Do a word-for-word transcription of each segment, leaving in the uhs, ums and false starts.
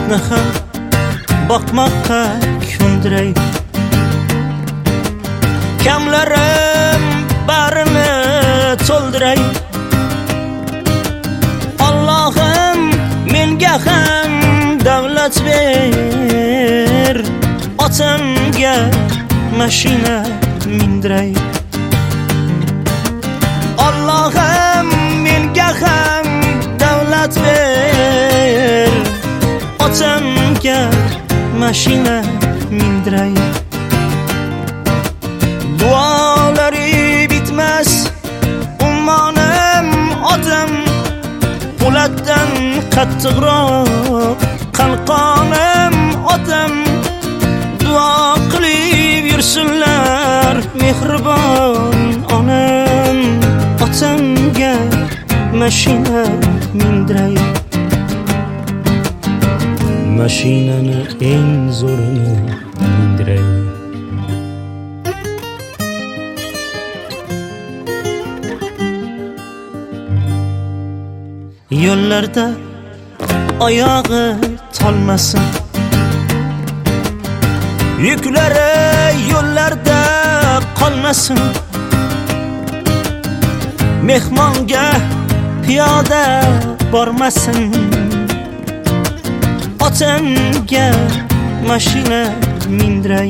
hayotni ham boqmoqqa ko'ndiray. Kamlarim barini to'ldiray. Allohim menga ham davlat ber, otamga mashina mindiray. Allohim menga ham davlat ber, otamga mashina mindiray. Duolari bitmas ummonim otam, po'latdan qattiqroq qalqonim otam. Duo qilib yursinlar mehribon onam, otamga mashina mindiray. Mashinani eng zo'rini mindiray. Yo'llarda oyog'i tolmasin, yuklari yo'llarda qolmasin. Mehmonga piyoda bormasin, otamga mashina mindiray.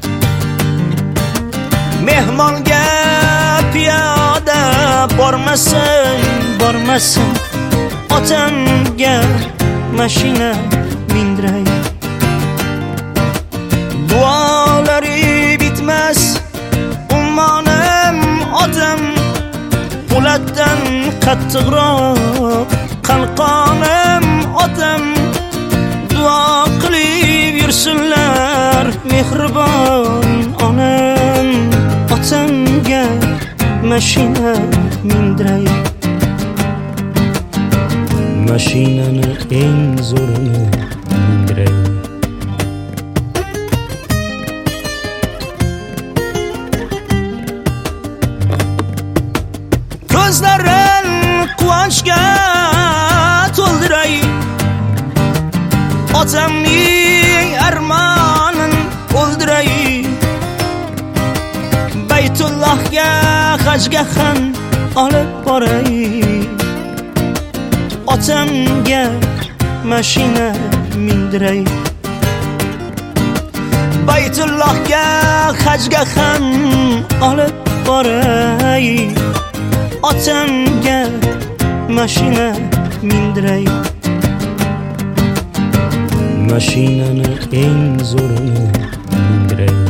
Mehmonga piyoda bormasin, bormasin, otamga mashina mindiray. Duolari bitmas ummonim otam, po'latdan qattiqroq qalqonim otam. Duo qilib yursinlar mehribon onam, otamga mashina mindiray. Mashinani eng zo'rini mindiray. Ko'zlarim quvonchga to'ldiray. Otamning armonin o'ldiray. Baytullohga hajga ham olib boray. Otamga mashina mindiray. Baytullohga hajga ham olib boray. Otamga mashina mindiray. Mashinani eng zo'rini mindiray.